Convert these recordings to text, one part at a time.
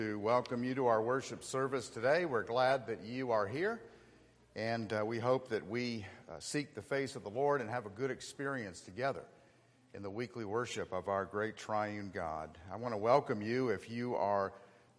To welcome you to our worship service today. We're glad that you are here, and we hope that we seek the face of the Lord and have a good experience together in the weekly worship of our great triune God. I want to welcome you if you are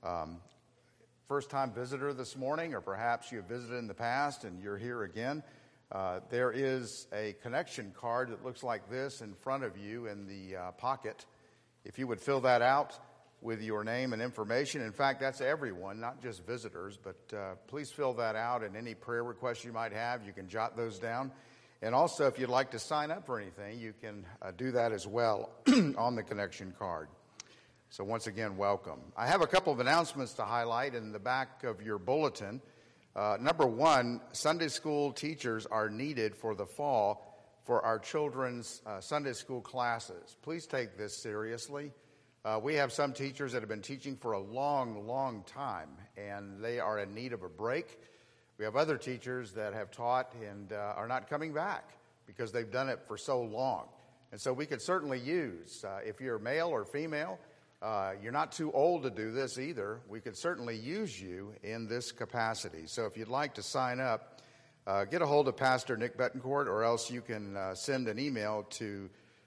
first-time visitor this morning, or perhaps you have visited in the past and you're here again. There is a connection card that looks like this in front of you in the pocket. If you would fill that out with your name and information. In fact, that's everyone, not just visitors, but please fill that out, and any prayer requests you might have, you can jot those down. And also, if you'd like to sign up for anything, you can do that as well on the connection card. So once again, welcome. I have a couple of announcements to highlight in the back of your bulletin. Number one, Sunday school teachers are needed for the fall for our children's Sunday school classes. Please take this seriously. We have some teachers that have been teaching for a long, long time, and they are in need of a break. We have other teachers that have taught and are not coming back because they've done it for so long. And so we could certainly use, if you're male or female, you're not too old to do this either, we could certainly use you in this capacity. So if you'd like to sign up, get a hold of Pastor Nick Betancourt, or else you can send an email to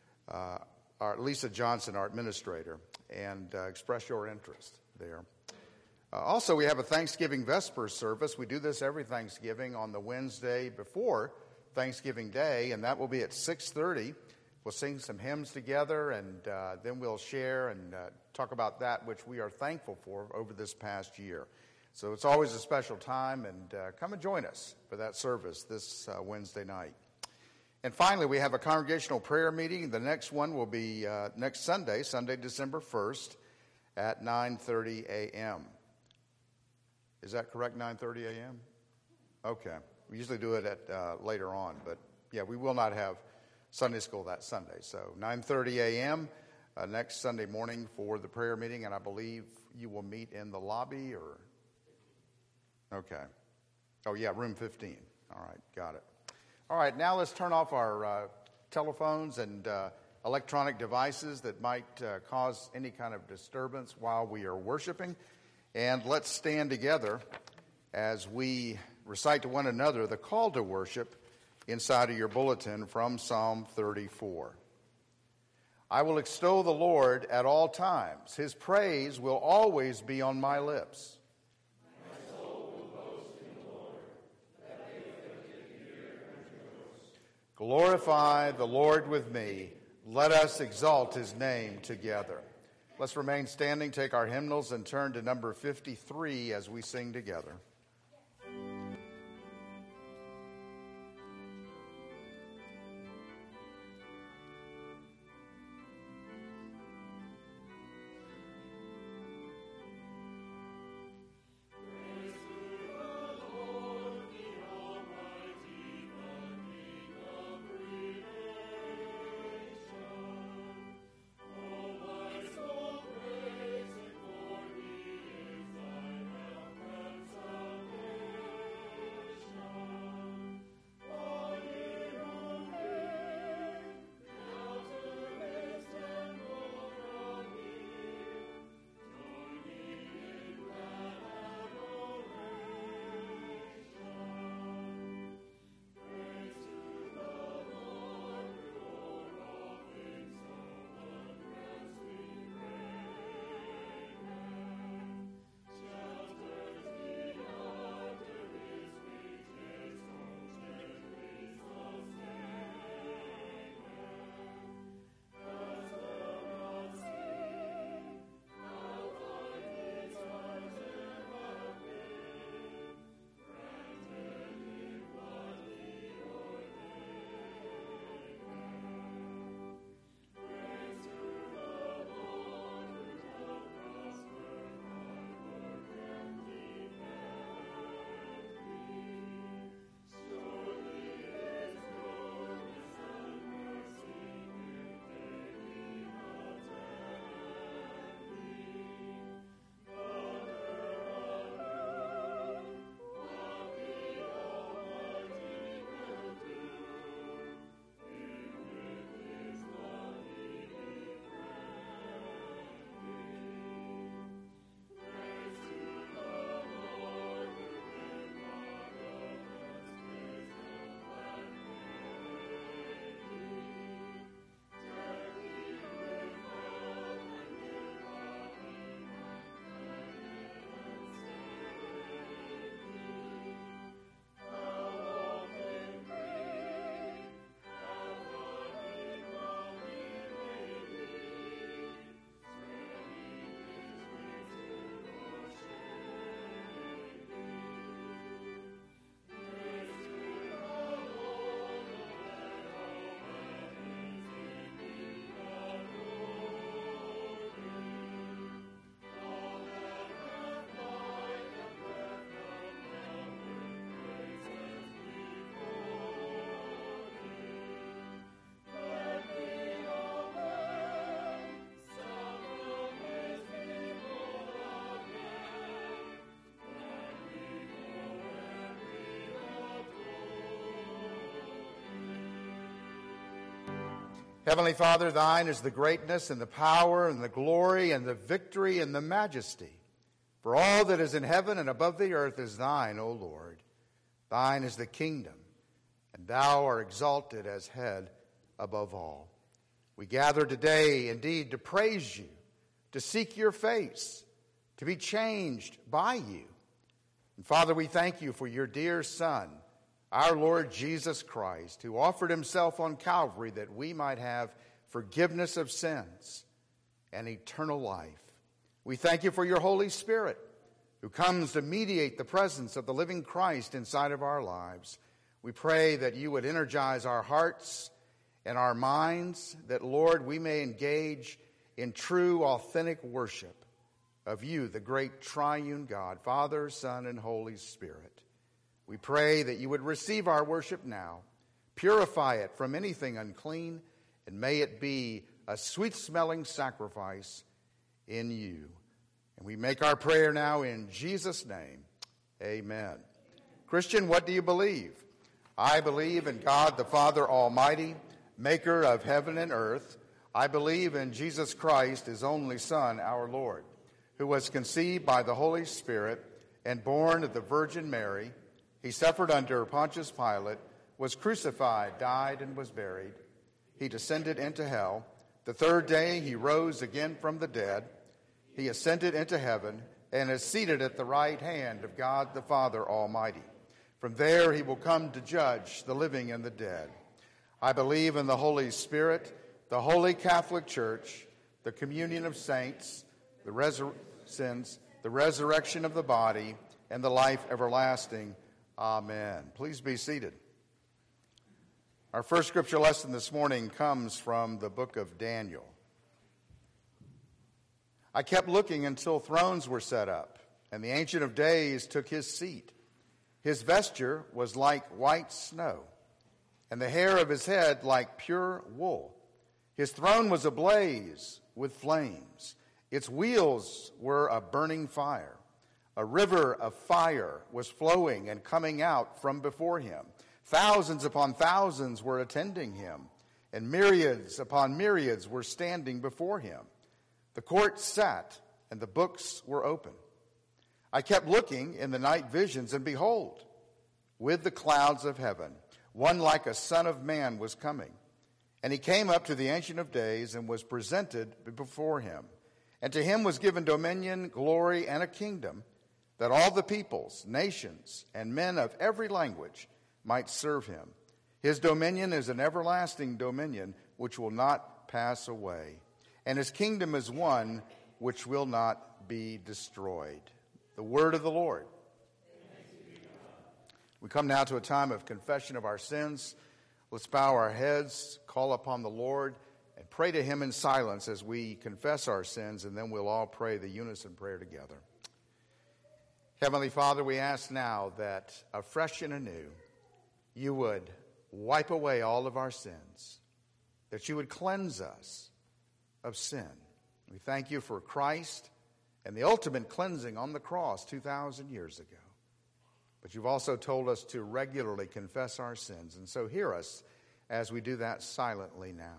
our Lisa Johnson, our administrator, and express your interest there. Also, we have a Thanksgiving Vespers service. We do this every Thanksgiving on the Wednesday before Thanksgiving Day, and that will be at 6:30. We'll sing some hymns together, and then we'll share and talk about that which we are thankful for over this past year. So it's always a special time, and come and join us for that service this Wednesday night. And finally, we have a congregational prayer meeting. The next one will be next Sunday, Sunday, December 1st at 9:30 a.m. Is that correct, 9:30 a.m.? Okay. We usually do it at later on, but yeah, we will not have Sunday school that Sunday. So 9:30 a.m. Next Sunday morning for the prayer meeting, and I believe you will meet in the lobby, or? Okay. Oh, yeah, room 15. All right, got it. All right, now let's turn off our telephones and electronic devices that might cause any kind of disturbance while we are worshiping. And let's stand together as we recite to one another the call to worship inside of your bulletin from Psalm 34. I will extol the Lord at all times. His praise will always be on my lips. Glorify the Lord with me. Let us exalt his name together. Let's remain standing, take our hymnals, and turn to number 53 as we sing together. Praise and glory is thy help and salvation. Heavenly Father, thine is the greatness and the power and the glory and the victory and the majesty. For all that is in heaven and above the earth is thine, O Lord. Thine is the kingdom, and thou art exalted as head above all. We gather today indeed to praise you, to seek your face, to be changed by you. And Father, we thank you for your dear Son, our Lord Jesus Christ, who offered himself on Calvary that we might have forgiveness of sins and eternal life. We thank you for your Holy Spirit, who comes to mediate the presence of the living Christ inside of our lives. We pray that you would energize our hearts and our minds, that, Lord, we may engage in true, authentic worship of you, the great triune God, Father, Son, and Holy Spirit. We pray that you would receive our worship now, purify it from anything unclean, and may it be a sweet-smelling sacrifice in you. And we make our prayer now in Jesus' name. Amen. Christian, what do you believe? I believe in God the Father Almighty, maker of heaven and earth. I believe in Jesus Christ, his only Son, our Lord, who was conceived by the Holy Spirit and born of the Virgin Mary. He suffered under Pontius Pilate, was crucified, died, and was buried. He descended into hell. The third day he rose again from the dead. He ascended into heaven and is seated at the right hand of God the Father Almighty. From there he will come to judge the living and the dead. I believe in the Holy Spirit, the Holy Catholic Church, the communion of saints, the resurrection of the body, and the life everlasting. Amen. Please be seated. Our first scripture lesson this morning comes from the book of Daniel. I kept looking until thrones were set up, and the Ancient of Days took his seat. His vesture was like white snow, and the hair of his head like pure wool. His throne was ablaze with flames. Its wheels were a burning fire. A river of fire was flowing and coming out from before him. Thousands upon thousands were attending him, and myriads upon myriads were standing before him. The court sat, and the books were open. I kept looking in the night visions, and behold, with the clouds of heaven, one like a son of man was coming. And he came up to the Ancient of Days and was presented before him. And to him was given dominion, glory, and a kingdom, that all the peoples, nations, and men of every language might serve him. His dominion is an everlasting dominion which will not pass away, and his kingdom is one which will not be destroyed. The word of the Lord. We come now to a time of confession of our sins. Let's bow our heads, call upon the Lord, and pray to him in silence as we confess our sins, and then we'll all pray the unison prayer together. Heavenly Father, we ask now that afresh and anew, you would wipe away all of our sins, that you would cleanse us of sin. We thank you for Christ and the ultimate cleansing on the cross 2,000 years ago. But you've also told us to regularly confess our sins, and so hear us as we do that silently now.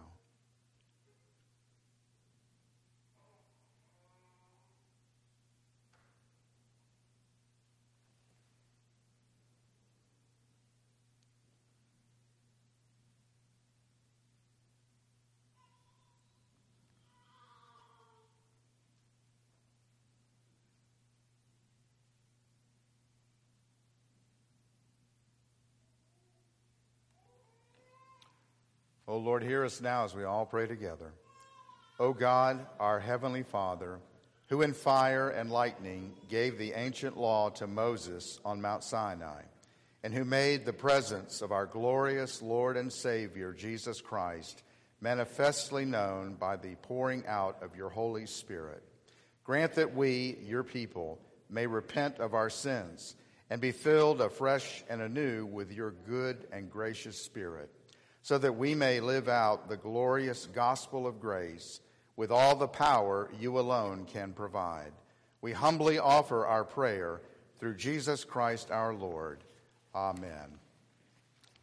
O Lord, hear us now as we all pray together. O God, our heavenly Father, who in fire and lightning gave the ancient law to Moses on Mount Sinai, and who made the presence of our glorious Lord and Savior, Jesus Christ, manifestly known by the pouring out of your Holy Spirit, grant that we, your people, may repent of our sins and be filled afresh and anew with your good and gracious Spirit, so that we may live out the glorious gospel of grace with all the power you alone can provide. We humbly offer our prayer through Jesus Christ our Lord. Amen.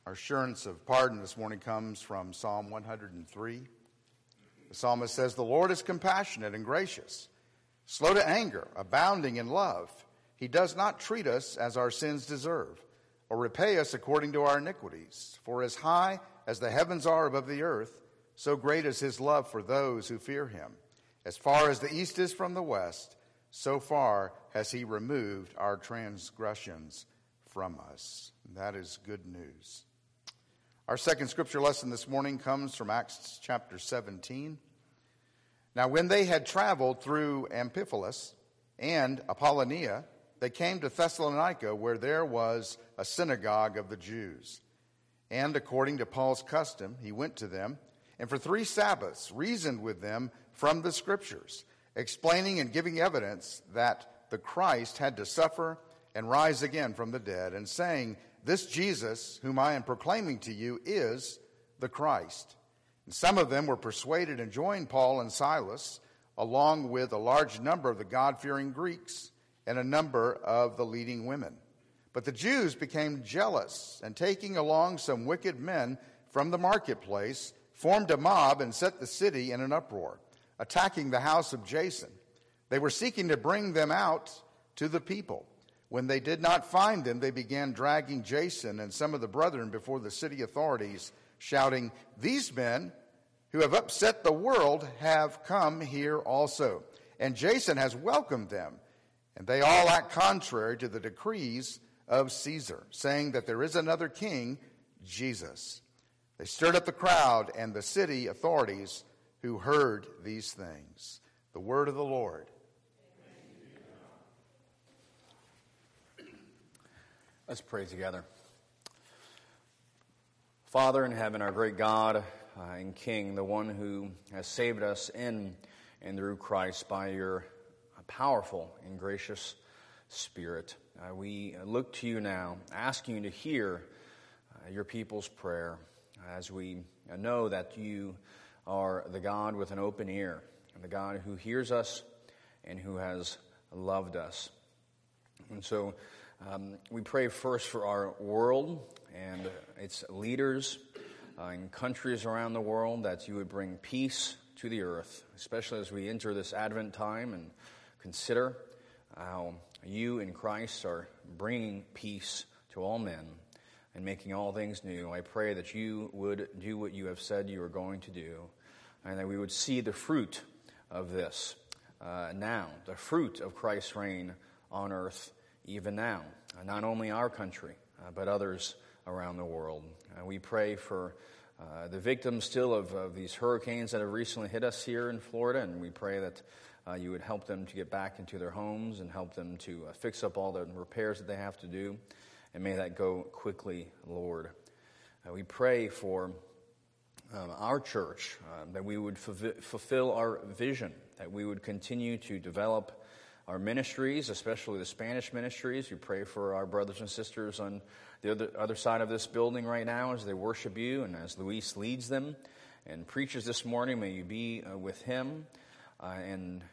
Our assurance of pardon this morning comes from Psalm 103. The psalmist says, "The Lord is compassionate and gracious, slow to anger, abounding in love. He does not treat us as our sins deserve, or repay us according to our iniquities. For as high as the heavens are above the earth, so great is his love for those who fear him. As far as the east is from the west, so far has he removed our transgressions from us." And that is good news. Our second scripture lesson this morning comes from Acts chapter 17. Now, when they had traveled through Amphipolis and Apollonia, they came to Thessalonica, where there was a synagogue of the Jews. And according to Paul's custom, he went to them, and for 3 Sabbaths reasoned with them from the Scriptures, explaining and giving evidence that the Christ had to suffer and rise again from the dead, and saying, "This Jesus, whom I am proclaiming to you, is the Christ." And some of them were persuaded and joined Paul and Silas, along with a large number of the God-fearing Greeks and a number of the leading women. But the Jews became jealous, and taking along some wicked men from the marketplace, formed a mob and set the city in an uproar, attacking the house of Jason. They were seeking to bring them out to the people. When they did not find them, they began dragging Jason and some of the brethren before the city authorities, shouting, "These men who have upset the world have come here also, and Jason has welcomed them. And they all act contrary to the decrees of Caesar, saying that there is another king, Jesus." They stirred up the crowd and the city authorities who heard these things. The word of the Lord. Let's pray together. Father in heaven, our great God and King, the one who has saved us in and through Christ by your powerful and gracious Spirit, we look to you now, asking you to hear your people's prayer, as we know that you are the God with an open ear, and the God who hears us and who has loved us. And so we pray first for our world and its leaders in countries around the world, that you would bring peace to the earth, especially as we enter this Advent time and consider how you in Christ are bringing peace to all men and making all things new. I pray that you would do what you have said you are going to do, and that we would see the fruit of this now, the fruit of Christ's reign on earth even now, not only our country, but others around the world. We pray for the victims still of these hurricanes that have recently hit us here in Florida, and we pray that you would help them to get back into their homes and help them to fix up all the repairs that they have to do, and may that go quickly, Lord. We pray for our church, that we would fulfill our vision, that we would continue to develop our ministries, especially the Spanish ministries. We pray for our brothers and sisters on the other side of this building right now as they worship you, and as Luis leads them and preaches this morning, may you be with him and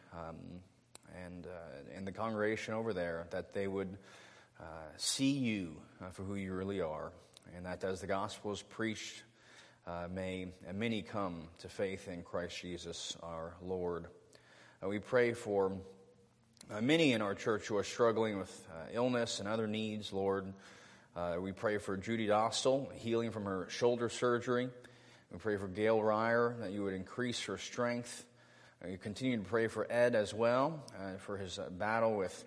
the congregation over there, that they would see you for who you really are, and that as the gospel is preached, may many come to faith in Christ Jesus our Lord. We pray for many in our church who are struggling with illness and other needs, Lord. We pray for Judy Dostal, healing from her shoulder surgery. We pray for Gail Ryer, that you would increase her strength. We continue to pray for Ed as well, for his battle with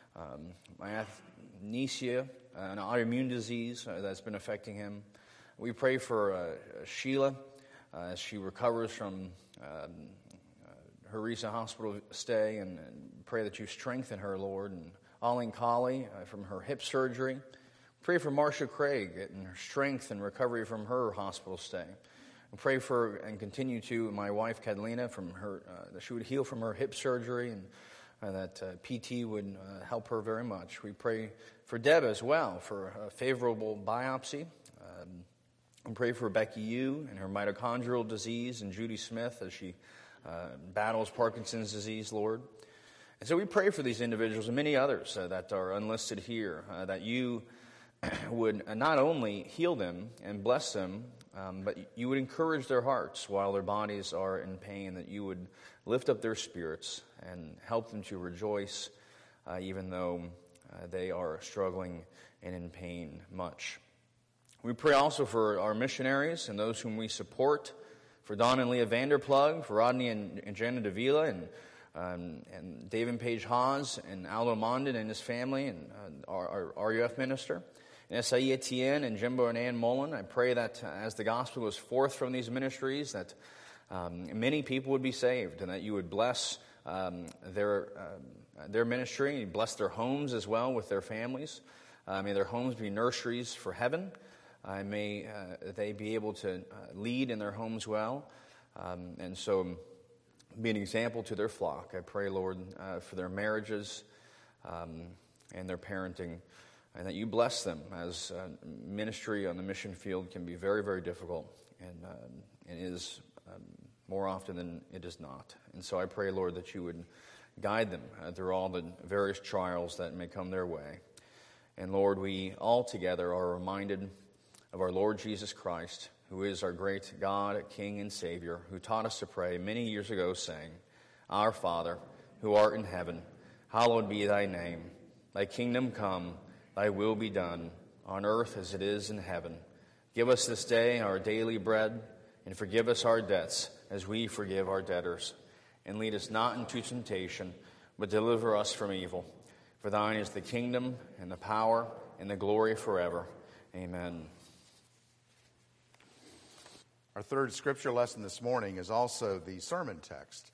myasthenia, an autoimmune disease that's been affecting him. We pray for Sheila as she recovers from her recent hospital stay, and pray that you strengthen her, Lord. And Arlene Colley from her hip surgery. Pray for Marcia Craig and her strength and recovery from her hospital stay. And pray for and continue to my wife Catalina from her that she would heal from her hip surgery, and that PT would help her very much. We pray for Deb as well for a favorable biopsy. And pray for Becky Yu and her mitochondrial disease, and Judy Smith as she battles Parkinson's disease, Lord. And so we pray for these individuals and many others that are unlisted here, that you would not only heal them and bless them, but you would encourage their hearts while their bodies are in pain, that you would lift up their spirits and help them to rejoice even though they are struggling and in pain much. We pray also for our missionaries and those whom we support, for Don and Leah Vanderplug, for Rodney and Jana Davila, and Dave and Paige Haas, and Aldo Mondin and his family, and our RUF minister, and S.I.E. Etienne and Jimbo and Ann Mullen. I pray that as the gospel goes forth from these ministries, that many people would be saved, and that you would bless their ministry, and bless their homes as well with their families. May their homes be nurseries for heaven. May they be able to lead in their homes well, and so be an example to their flock. I pray, Lord, for their marriages and their parenting, and that you bless them, as ministry on the mission field can be very, very difficult, and is more often than it is not. And so I pray, Lord, that you would guide them through all the various trials that may come their way. And Lord, we all together are reminded of our Lord Jesus Christ, who is our great God, King, and Savior, who taught us to pray many years ago, saying, Our Father, who art in heaven, hallowed be thy name. Thy kingdom come, thy will be done, on earth as it is in heaven. Give us this day our daily bread, and forgive us our debts, as we forgive our debtors. And lead us not into temptation, but deliver us from evil. For thine is the kingdom, and the power, and the glory forever. Amen. Our third scripture lesson this morning is also the sermon text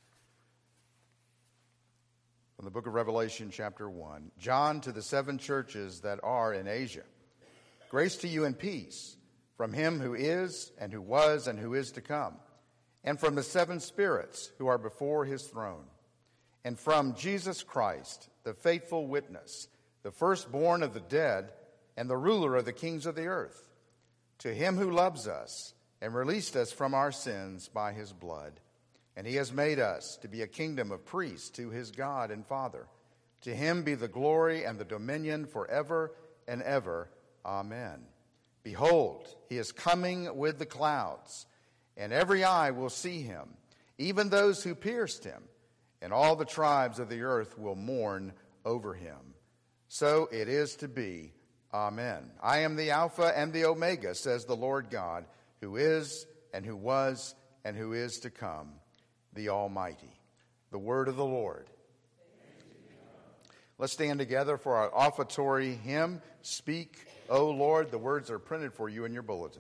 from the book of Revelation, chapter 1. John, to the 7 churches that are in Asia. Grace to you and peace from him who is, and who was, and who is to come, and from the 7 spirits who are before his throne, and from Jesus Christ, the faithful witness, the firstborn of the dead, and the ruler of the kings of the earth. To him who loves us and released us from our sins by his blood. And he has made us to be a kingdom of priests to his God and Father. To him be the glory and the dominion forever and ever. Amen. Behold, he is coming with the clouds, and every eye will see him, even those who pierced him, and all the tribes of the earth will mourn over him. So it is to be. Amen. I am the Alpha and the Omega, says the Lord God, who is, and who was, and who is to come, the Almighty. The word of the Lord. Let's stand together for our offertory hymn, Speak, O Lord. The words are printed for you in your bulletin.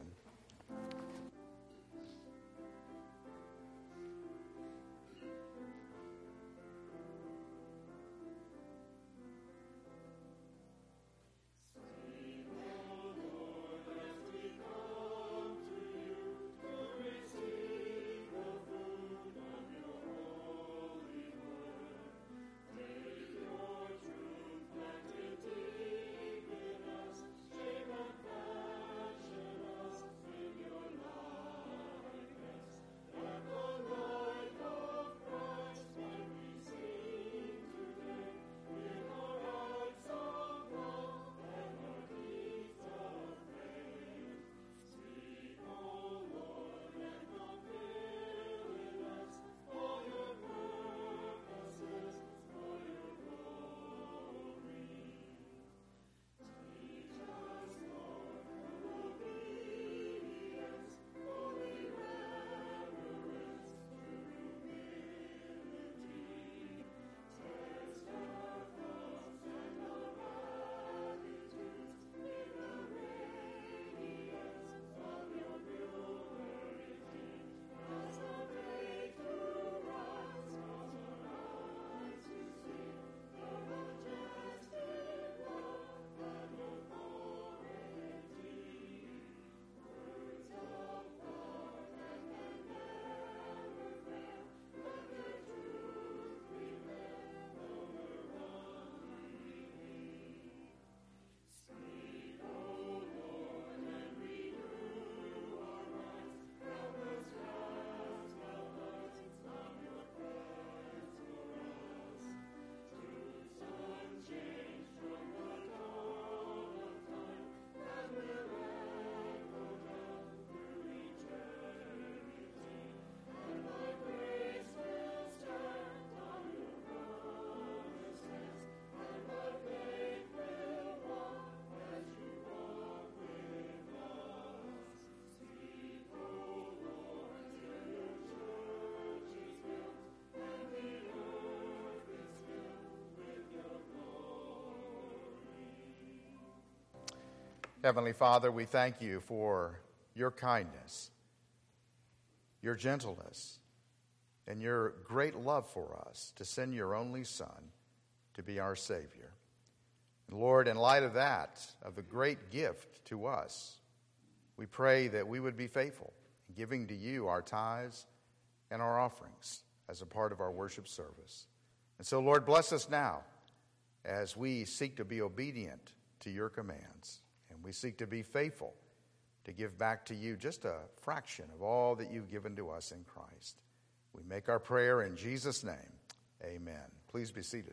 Heavenly Father, we thank you for your kindness, your gentleness, and your great love for us to send your only Son to be our Savior. And Lord, in light of that, of the great gift to us, we pray that we would be faithful in giving to you our tithes and our offerings as a part of our worship service. And so, Lord, bless us now as we seek to be obedient to your commands. And we seek to be faithful to give back to you just a fraction of all that you've given to us in Christ. We make our prayer in Jesus' name. Amen. Please be seated.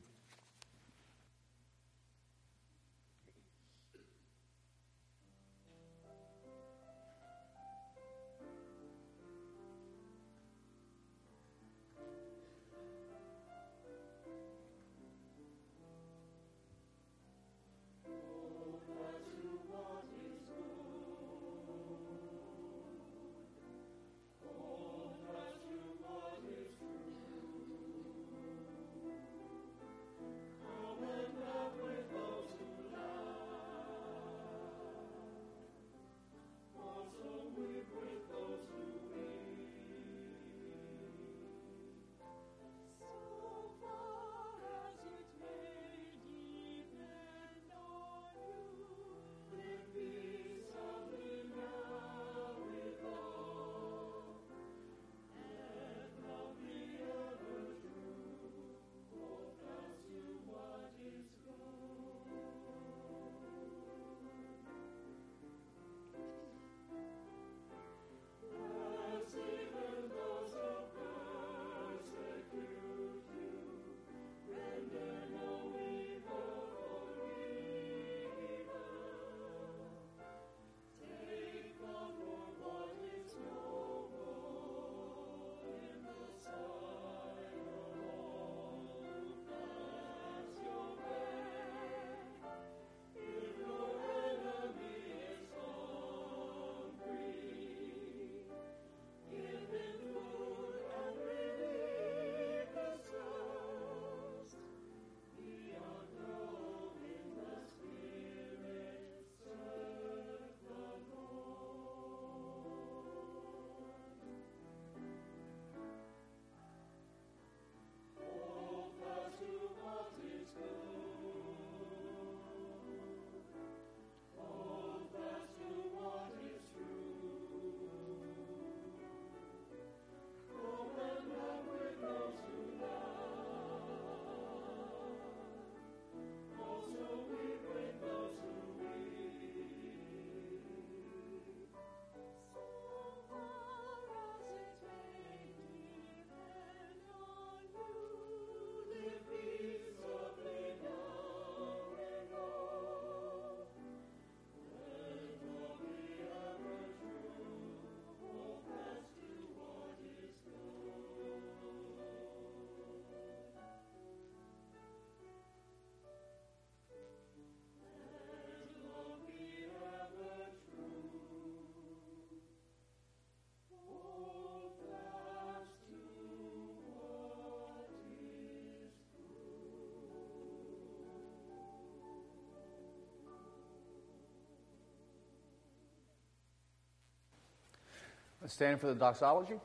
Let's stand for the doxology.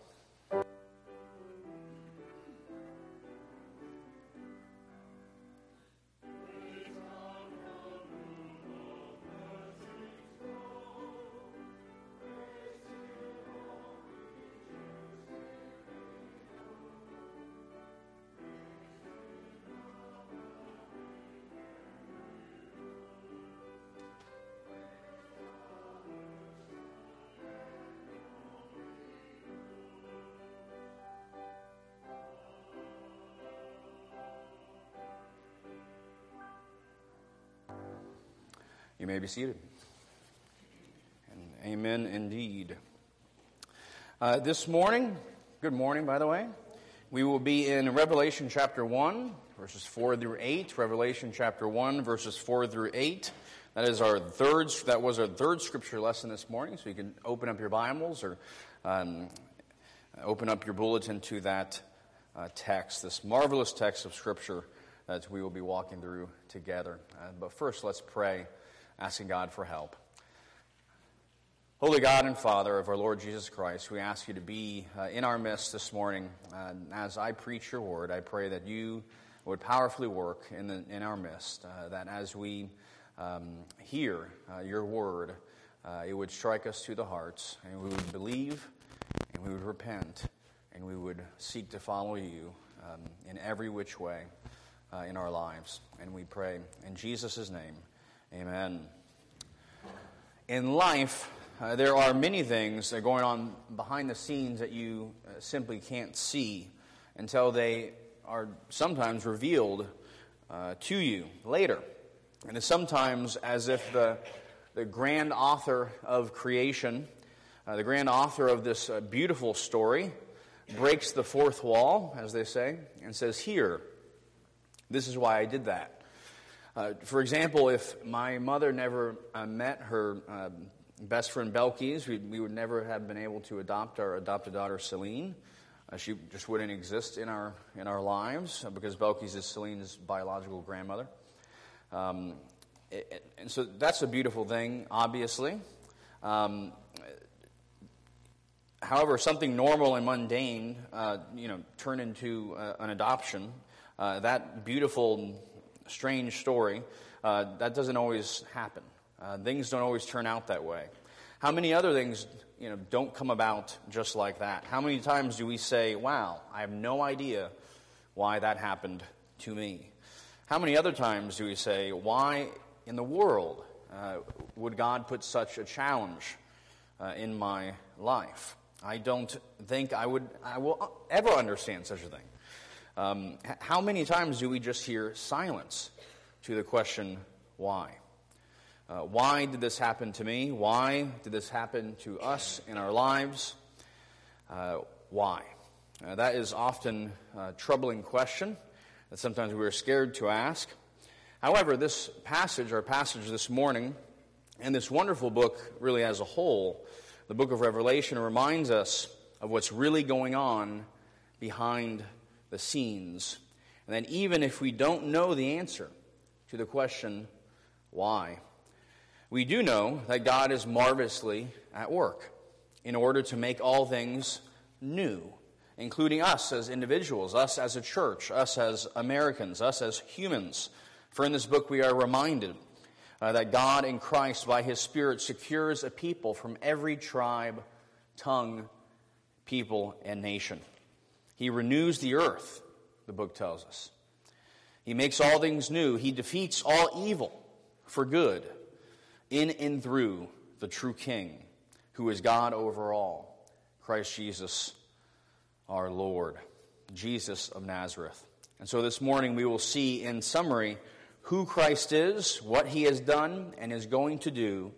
You may be seated. And amen indeed. This morning, good morning, by the way, we will be in Revelation chapter 1, verses 4 through 8. Revelation chapter 1, verses 4 through 8. That was our third scripture lesson this morning, so you can open up your Bibles or open up your bulletin to that text, this marvelous text of Scripture that we will be walking through together. But first, let's pray, asking God for help. Holy God and Father of our Lord Jesus Christ, we ask you to be in our midst this morning. As I preach your word, I pray that you would powerfully work in our midst, that as we hear your word, it would strike us to the hearts, and we would believe, and we would repent, and we would seek to follow you in every which way in our lives. And we pray in Jesus' name, amen. In life, there are many things that are going on behind the scenes that you simply can't see until they are sometimes revealed to you later. And it's sometimes as if the grand author of creation, the grand author of this beautiful story, breaks the fourth wall, as they say, and says, "Here, this is why I did that." For example, if my mother never met her best friend Belkis, we would never have been able to adopt our adopted daughter Celine. She just wouldn't exist in our lives because Belkis is Celine's biological grandmother. And so that's a beautiful thing, obviously. However, something normal and mundane, turn into an adoption. That beautiful, strange story, that doesn't always happen. Things don't always turn out that way. How many other things, don't come about just like that? How many times do we say, "Wow, I have no idea why that happened to me"? How many other times do we say, "Why in the world would God put such a challenge in my life? I don't think I will ever understand such a thing." How many times do we just hear silence to the question, why? Why did this happen to me? Why did this happen to us in our lives? Why? That is often a troubling question that sometimes we're scared to ask. However, this passage, our passage this morning, and this wonderful book really as a whole, the book of Revelation, reminds us of what's really going on behind the scenes. And that even if we don't know the answer to the question, why, we do know that God is marvelously at work in order to make all things new, including us as individuals, us as a church, us as Americans, us as humans. For in this book we are reminded that God in Christ, by His Spirit, secures a people from every tribe, tongue, people, and nation. He renews the earth, the book tells us. He makes all things new. He defeats all evil for good in and through the true King, who is God over all, Christ Jesus our Lord, Jesus of Nazareth. And so this morning we will see in summary who Christ is, what He has done and is going to do,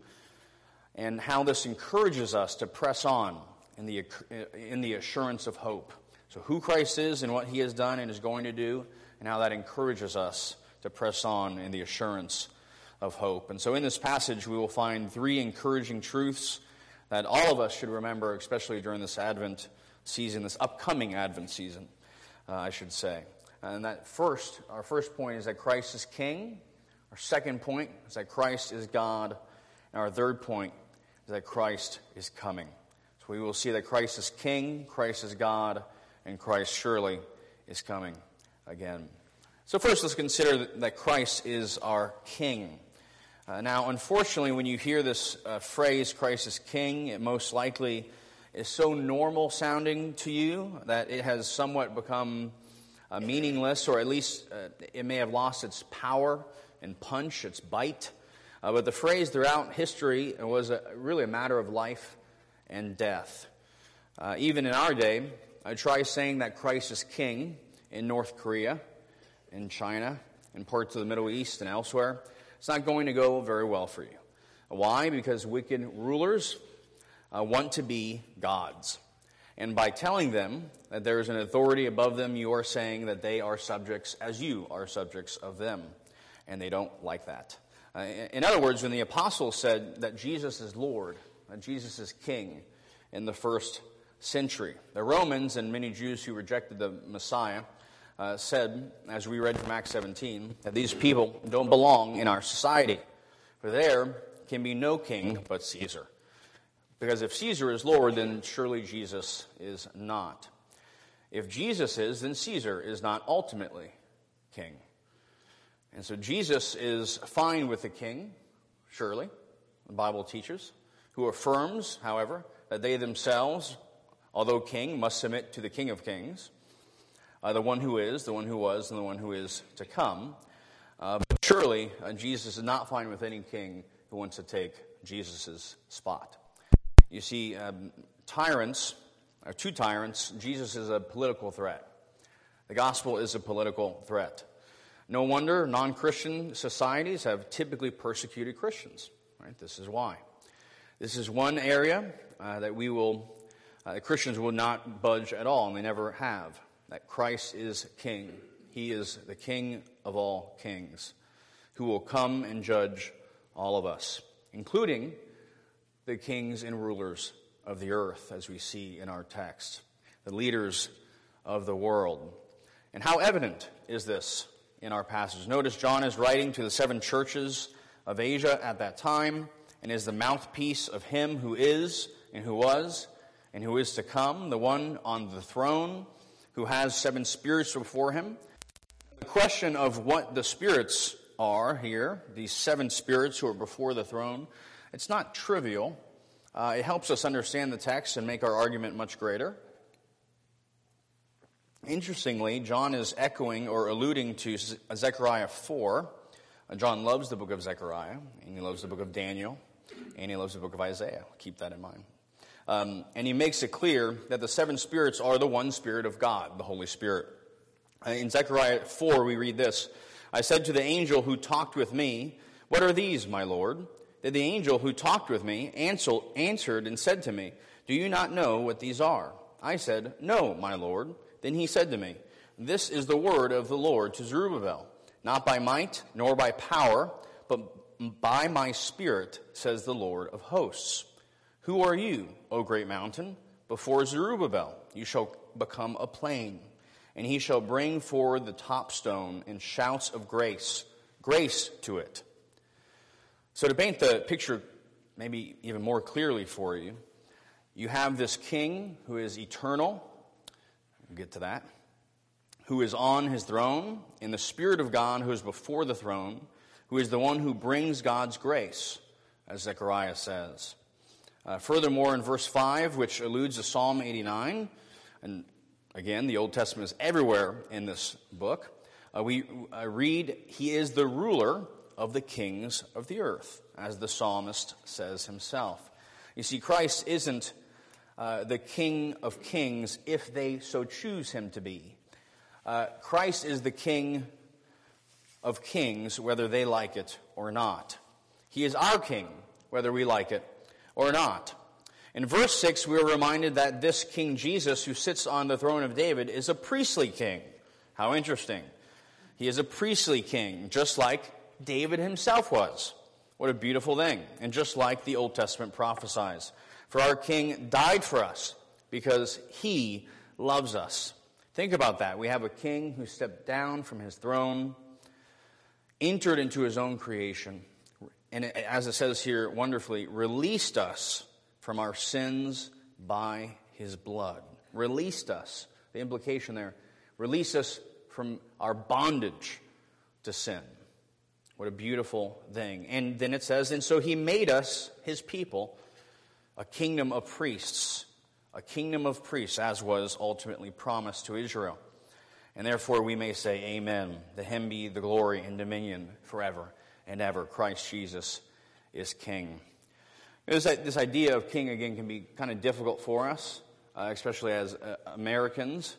and how this encourages us to press on in the assurance of hope. So who Christ is and what He has done and is going to do, and how that encourages us to press on in the assurance of hope. And so in this passage we will find three encouraging truths that all of us should remember, especially during this Advent season, this upcoming Advent season, I should say. And that our first point is that Christ is King. Our second point is that Christ is God. And our third point is that Christ is coming. So we will see that Christ is King, Christ is God, and Christ surely is coming again. So first, let's consider that Christ is our King. Now, unfortunately, when you hear this phrase, Christ is King, it most likely is so normal sounding to you that it has somewhat become meaningless, or at least it may have lost its power and punch, its bite. But the phrase throughout history was really a matter of life and death. Even in our day, try saying that Christ is King in North Korea, in China, in parts of the Middle East and elsewhere. It's not going to go very well for you. Why? Because wicked rulers want to be gods. And by telling them that there is an authority above them, you are saying that they are subjects as you are subjects of them. And they don't like that. In other words, when the apostles said that Jesus is Lord, that Jesus is King in the first century, the Romans and many Jews who rejected the Messiah said, as we read from Acts 17, that these people don't belong in our society. For there can be no king but Caesar. Because if Caesar is Lord, then surely Jesus is not. If Jesus is, then Caesar is not ultimately king. And so Jesus is fine with the king, surely, the Bible teaches, who affirms, however, that they themselves, although king, must submit to the King of Kings, the one who is, the one who was, and the one who is to come. But surely, Jesus is not fine with any king who wants to take Jesus' spot. You see, tyrants, or to tyrants, Jesus is a political threat. The gospel is a political threat. No wonder non-Christian societies have typically persecuted Christians. Right? This is why. This is one area that Christians will not budge at all, and they never have. That Christ is king. He is the King of all kings, who will come and judge all of us, including the kings and rulers of the earth, as we see in our text, the leaders of the world. And how evident is this in our passage? Notice John is writing to the 7 churches of Asia at that time, and is the mouthpiece of him who is, and who was, and who is to come, the one on the throne, who has 7 spirits before him. The question of what the spirits are here, these 7 spirits who are before the throne, it's not trivial. It helps us understand the text and make our argument much greater. Interestingly, John is echoing or alluding to Zechariah 4. John loves the book of Zechariah, and he loves the book of Daniel, and he loves the book of Isaiah. Keep that in mind. And he makes it clear that the 7 spirits are the one Spirit of God, the Holy Spirit. In Zechariah 4, we read this: I said to the angel who talked with me, "What are these, my Lord?" Then the angel who talked with me answered and said to me, "Do you not know what these are?" I said, "No, my Lord." Then he said to me, "This is the word of the Lord to Zerubbabel, not by might nor by power, but by my Spirit, says the Lord of hosts. Who are you, O great mountain? Before Zerubbabel you shall become a plain, and he shall bring forward the top stone in shouts of grace to it." So to paint the picture maybe even more clearly for you, you have this king who is eternal. We'll get to that. Who is on his throne, in the Spirit of God who is before the throne, who is the one who brings God's grace, as Zechariah says. Furthermore, in verse 5, which alludes to Psalm 89, and again, the Old Testament is everywhere in this book, we read, "He is the ruler of the kings of the earth," as the psalmist says himself. You see, Christ isn't the King of kings if they so choose him to be. Christ is the King of kings, whether they like it or not. He is our King, whether we like it or not. In verse 6, we are reminded that this King Jesus, who sits on the throne of David, is a priestly king. How interesting. He is a priestly king, just like David himself was. What a beautiful thing. And just like the Old Testament prophesies. For our King died for us because he loves us. Think about that. We have a king who stepped down from his throne, entered into his own creation, and as it says here wonderfully, released us from our sins by his blood. Released us. The implication there, release us from our bondage to sin. What a beautiful thing. And then it says, and so he made us, his people, a kingdom of priests. A kingdom of priests, as was ultimately promised to Israel. And therefore we may say, amen. To him be the glory and dominion forever and ever. Christ Jesus is king. This idea of king, again, can be kind of difficult for us, especially as Americans.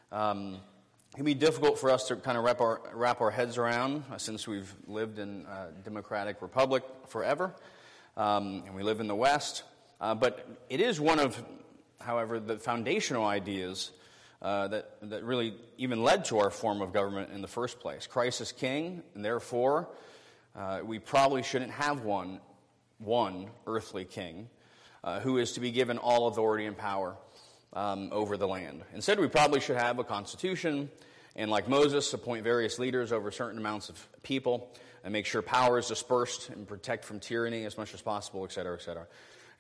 It can be difficult for us to kind of wrap our heads around since we've lived in a democratic republic forever, and we live in the West. But it is one of, however, the foundational ideas that really even led to our form of government in the first place. Christ is king, and therefore we probably shouldn't have one earthly king who is to be given all authority and power over the land. Instead, we probably should have a constitution and, like Moses, appoint various leaders over certain amounts of people and make sure power is dispersed and protect from tyranny as much as possible, et cetera, et cetera.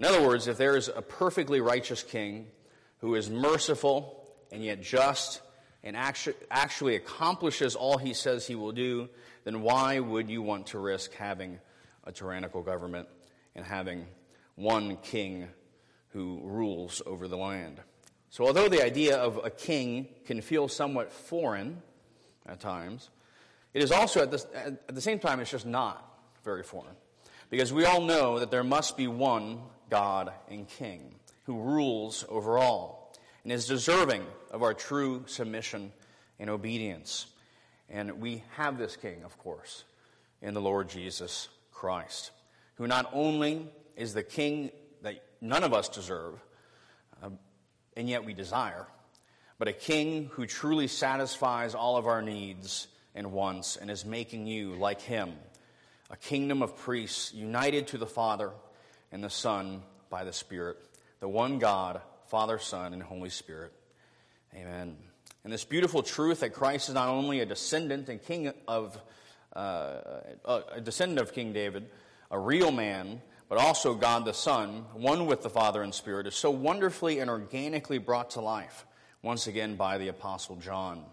In other words, if there is a perfectly righteous king who is merciful and yet just and actually accomplishes all he says he will do, then why would you want to risk having a tyrannical government and having one king who rules over the land? So although the idea of a king can feel somewhat foreign at times, it is also at the same time, it's just not very foreign. Because we all know that there must be one God and King who rules over all and is deserving of our true submission and obedience. And we have this King, of course, in the Lord Jesus Christ, who not only is the King that none of us deserve, and yet we desire, but a King who truly satisfies all of our needs and wants and is making you like him, a kingdom of priests united to the Father and the Son by the Spirit, the one God, Father, Son, and Holy Spirit. Amen. And this beautiful truth that Christ is not only a descendant and king of a descendant of King David, a real man, but also God the Son, one with the Father and Spirit, is so wonderfully and organically brought to life once again by the Apostle John.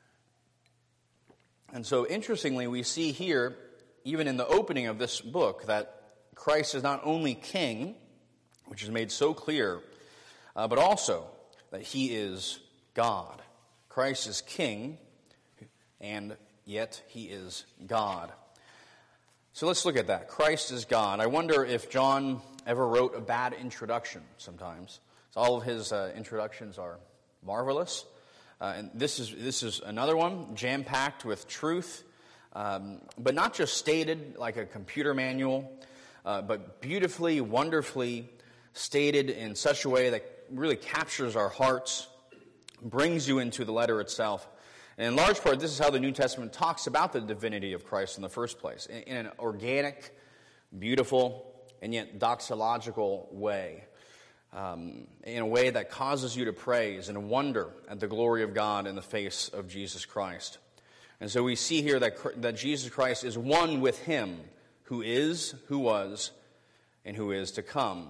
And so interestingly, we see here, even in the opening of this book, that Christ is not only king, which is made so clear, but also that he is God. Christ is king, and yet he is God. So let's look at that. Christ is God. I wonder if John ever wrote a bad introduction sometimes. So all of his introductions are marvelous. And this is another one, jam-packed with truth, but not just stated like a computer manual, but beautifully, wonderfully stated in such a way that really captures our hearts, brings you into the letter itself. And in large part, this is how the New Testament talks about the divinity of Christ in the first place, in an organic, beautiful, and yet doxological way. In a way that causes you to praise and wonder at the glory of God in the face of Jesus Christ. And so we see here that Jesus Christ is one with him who is, who was, and who is to come.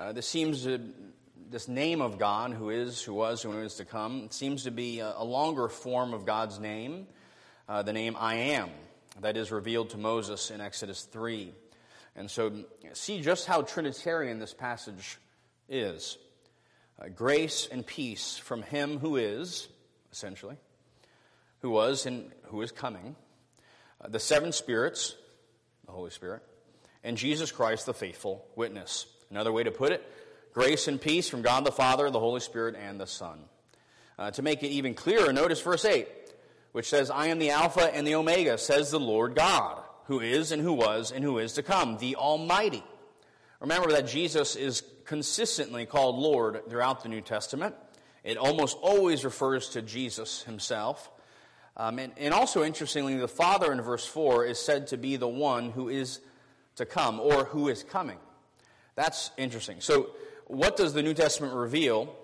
This name of God, who is, who was, and who is to come, seems to be a longer form of God's name, the name I am, that is revealed to Moses in Exodus 3. And so see just how Trinitarian this passage is. Grace and peace from him who is, essentially, who was and who is coming, the seven spirits, the Holy Spirit, and Jesus Christ, the faithful witness. Another way to put it, grace and peace from God the Father, the Holy Spirit, and the Son. To make it even clearer, notice verse 8, which says, I am the Alpha and the Omega, says the Lord God, who is and who was and who is to come, the Almighty. Remember that Jesus is consistently called Lord throughout the New Testament. It almost always refers to Jesus himself. And also, interestingly, the Father in verse 4 is said to be the one who is to come, or who is coming. That's interesting. So what does the New Testament reveal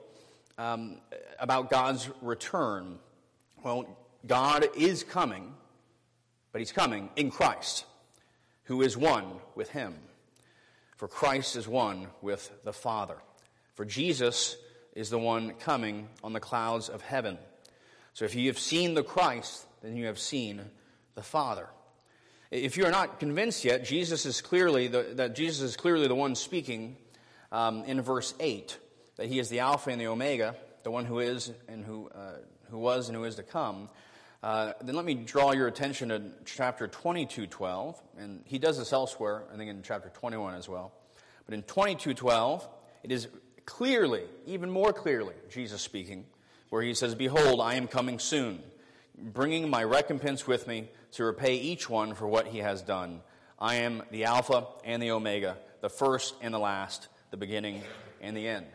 about God's return? Well, God is coming, but he's coming in Christ, who is one with him. For Christ is one with the Father. For Jesus is the one coming on the clouds of heaven. So if you have seen the Christ, then you have seen the Father. If you are not convinced yet, Jesus is clearly the one speaking in verse 8, that he is the Alpha and the Omega, the one who is and who was and who is to come. Then let me draw your attention to chapter 22:12, and he does this elsewhere, I think in chapter 21 as well. But in 22:12, it is clearly, even more clearly, Jesus speaking, where he says, Behold, I am coming soon, bringing my recompense with me to repay each one for what he has done. I am the Alpha and the Omega, the first and the last, the beginning and the end.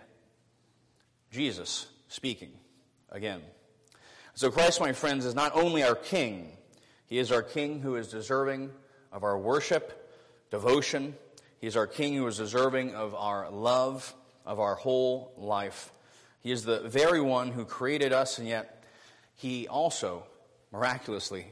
Jesus speaking again. So Christ, my friends, is not only our King, he is our King who is deserving of our worship, devotion. He is our King who is deserving of our love, of our whole life. He is the very one who created us, and yet he also miraculously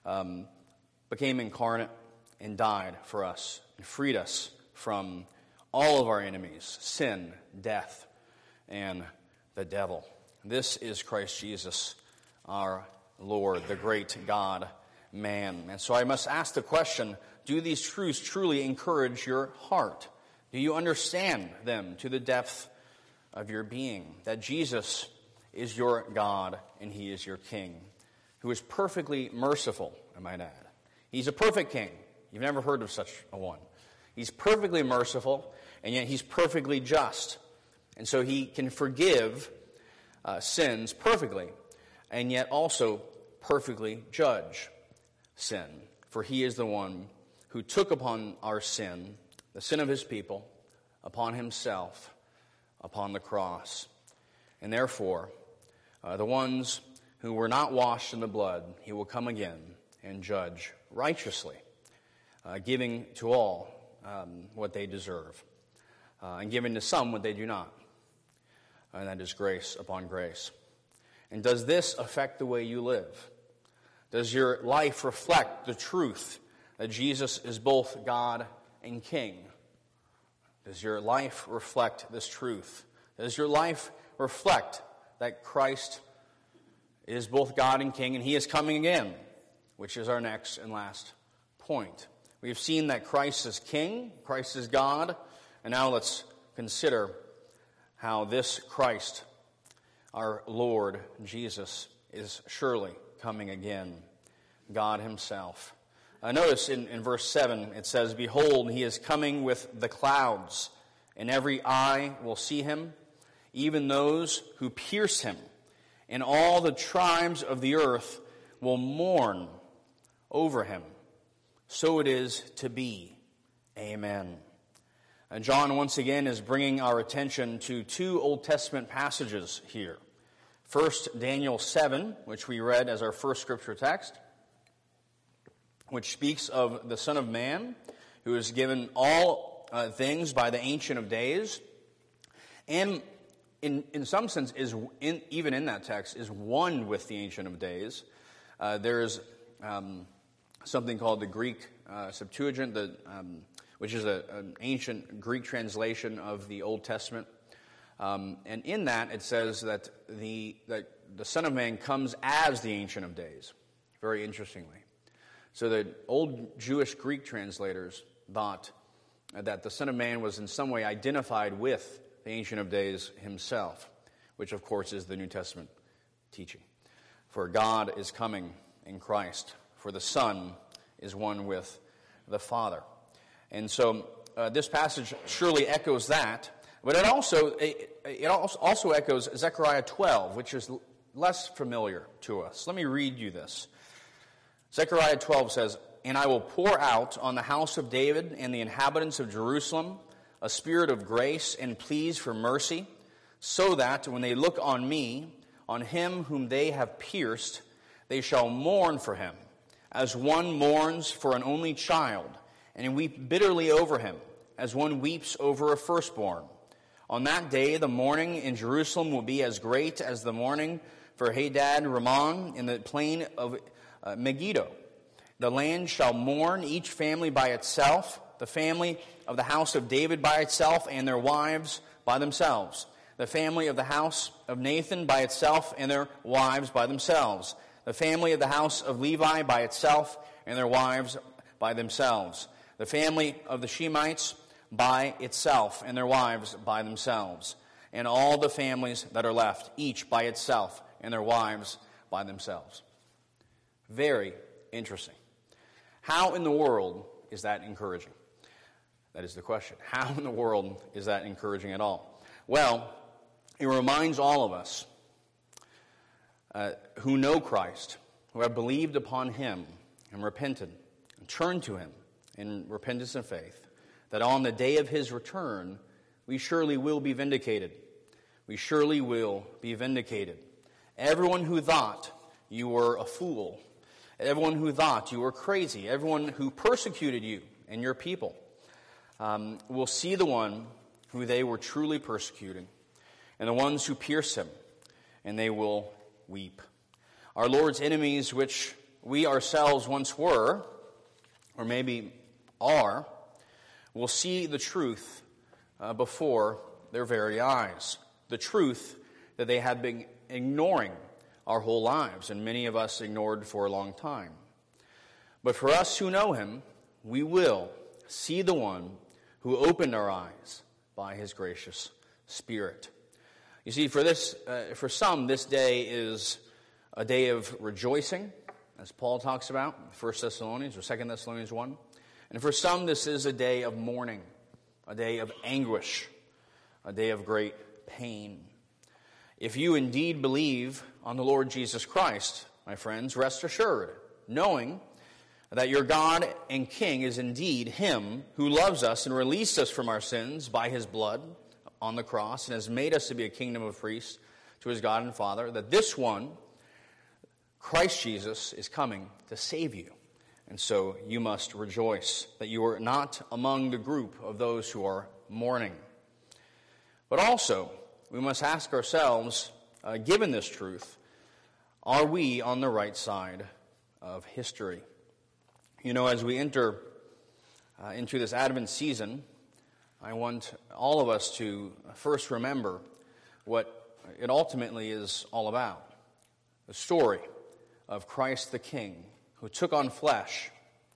became incarnate and died for us and freed us from all of our enemies, sin, death, and the devil. This is Christ Jesus, our Lord, the great God, man. And so I must ask the question, do these truths truly encourage your heart? Do you understand them to the depth of your being? That Jesus is your God and he is your King, who is perfectly merciful, I might add. He's a perfect King. You've never heard of such a one. He's perfectly merciful, and yet he's perfectly just. And so he can forgive sins perfectly, and yet also perfectly judge sin. For he is the one who took upon our sin, the sin of his people, upon himself, upon the cross. And therefore, the ones who were not washed in the blood, he will come again and judge righteously, giving to all what they deserve, and giving to some what they do not. And that is grace upon grace. And does this affect the way you live? Does your life reflect the truth that Jesus is both God and King? Does your life reflect this truth? Does your life reflect that Christ is both God and King, and he is coming again, which is our next and last point. We have seen that Christ is King, Christ is God, and now let's consider how this Christ, our Lord Jesus, is surely coming again, God himself. Notice in verse 7, it says, "Behold, he is coming with the clouds, and every eye will see him, even those who pierce him. And all the tribes of the earth will mourn over him. So it is to be. Amen." And John once again is bringing our attention to two Old Testament passages here. First, Daniel 7, which we read as our first scripture text, which speaks of the Son of Man, who is given all things by the Ancient of Days, and in some sense, even in that text, is one with the Ancient of Days. There's something called the Greek Septuagint, which is an ancient Greek translation of the Old Testament. And in that, it says that the Son of Man comes as the Ancient of Days, very interestingly. So the old Jewish Greek translators thought that the Son of Man was in some way identified with the Ancient of Days himself, which of course is the New Testament teaching. For God is coming in Christ, for the Son is one with the Father. And so this passage surely echoes that, but it also echoes Zechariah 12, which is less familiar to us. Let me read you this. Zechariah 12 says, "And I will pour out on the house of David and the inhabitants of Jerusalem a spirit of grace and pleas for mercy, so that when they look on me, on him whom they have pierced, they shall mourn for him, as one mourns for an only child, and weep bitterly over him, as one weeps over a firstborn. On that day the mourning in Jerusalem will be as great as the mourning for Hadad Rimmon in the plain of Megiddo. The land shall mourn, each family by itself, the family of the house of David by itself, and their wives by themselves. The family of the house of Nathan by itself, and their wives by themselves. The family of the house of Levi by itself, and their wives by themselves. The family of the Shemites by itself, and their wives by themselves. And all the families that are left, each by itself, and their wives by themselves." Very interesting. How in the world is that encouraging? That is the question. How in the world is that encouraging at all? Well, it reminds all of us who know Christ, who have believed upon him and repented, and turned to him in repentance and faith, that on the day of his return, we surely will be vindicated. We surely will be vindicated. Everyone who thought you were a fool, everyone who thought you were crazy, everyone who persecuted you and your people, will see the one who they were truly persecuting, and the ones who pierced him, and they will weep. Our Lord's enemies, which we ourselves once were, or maybe are, will see the truth before their very eyes. The truth that they had been ignoring our whole lives, and many of us ignored for a long time. But for us who know him, we will see the one who opened our eyes by his gracious Spirit. You see, for some, this day is a day of rejoicing, as Paul talks about in 1 Thessalonians or 2 Thessalonians 1. And for some, this is a day of mourning, a day of anguish, a day of great pain. If you indeed believe on the Lord Jesus Christ, my friends, rest assured, knowing that your God and King is indeed him who loves us and released us from our sins by his blood on the cross and has made us to be a kingdom of priests to his God and Father, that this one, Christ Jesus, is coming to save you. And so you must rejoice that you are not among the group of those who are mourning. But also, we must ask ourselves, given this truth, are we on the right side of history? You know, as we enter into this Advent season, I want all of us to first remember what it ultimately is all about. The story of Christ the King who took on flesh,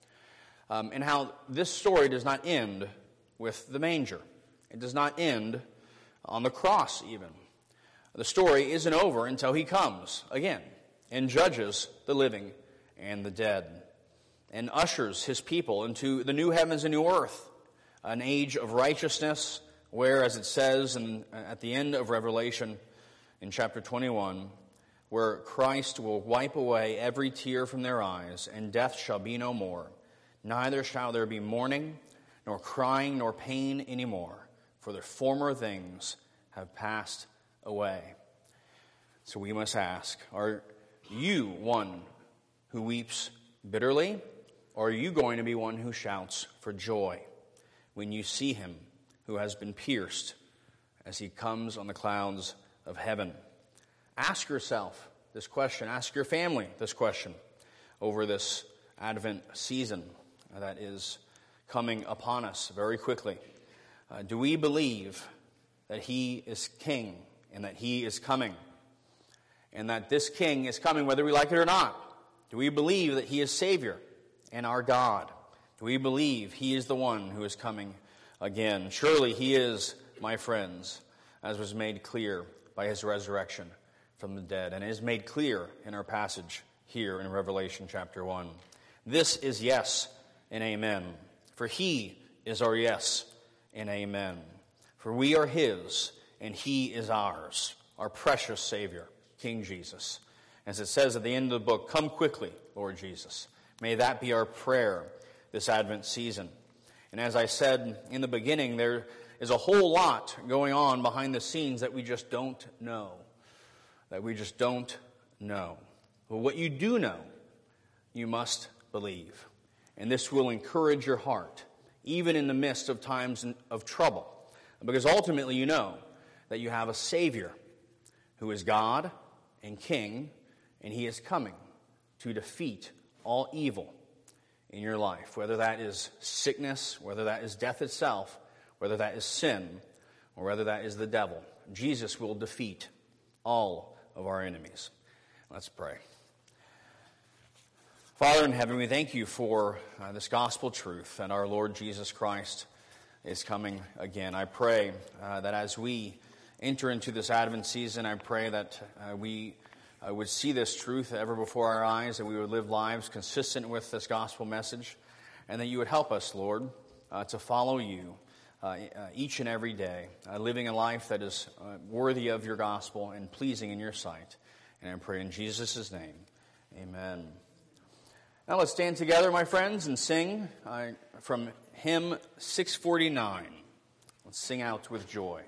and how this story does not end with the manger. It does not end on the cross even. The story isn't over until he comes again and judges the living and the dead and ushers his people into the new heavens and new earth, an age of righteousness where, as it says at the end of Revelation in chapter 21, where Christ will wipe away every tear from their eyes, and death shall be no more. Neither shall there be mourning, nor crying, nor pain any more, for the former things have passed away. So we must ask, are you one who weeps bitterly, or are you going to be one who shouts for joy when you see him who has been pierced as he comes on the clouds of heaven? Ask yourself this question. Ask your family this question over this Advent season that is coming upon us very quickly. Do we believe that he is king and that he is coming? And that this king is coming whether we like it or not? Do we believe that he is Savior and our God? Do we believe he is the one who is coming again? Surely he is, my friends, as was made clear by his resurrection from the dead, and is made clear in our passage here in Revelation chapter 1. This is yes and amen, for he is our yes and amen. For we are his, and he is ours, our precious Savior, King Jesus. As it says at the end of the book, come quickly, Lord Jesus. May that be our prayer this Advent season. And as I said in the beginning, there is a whole lot going on behind the scenes that we just don't know. But what you do know, you must believe. And this will encourage your heart, even in the midst of times of trouble. Because ultimately you know that you have a Savior who is God and King, and he is coming to defeat all evil in your life, whether that is sickness, whether that is death itself, whether that is sin, or whether that is the devil. Jesus will defeat all of our enemies. Let's pray. Father in heaven, we thank you for this gospel truth, and our Lord Jesus Christ is coming again. I pray that as we enter into this Advent season, I pray that we would see this truth ever before our eyes, that we would live lives consistent with this gospel message, and that you would help us, Lord, to follow you each and every day, living a life that is worthy of your gospel and pleasing in your sight. And I pray in Jesus' name, amen. Now let's stand together, my friends, and sing from hymn 649. Let's sing out with joy.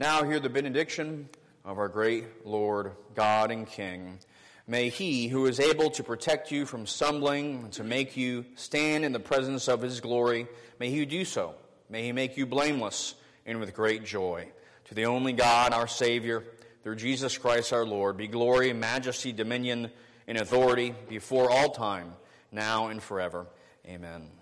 Now hear the benediction of our great Lord, God and King. May he who is able to protect you from stumbling and to make you stand in the presence of his glory, may he do so. May he make you blameless and with great joy. To the only God, our Savior, through Jesus Christ our Lord, be glory, majesty, dominion, and authority before all time, now and forever. Amen.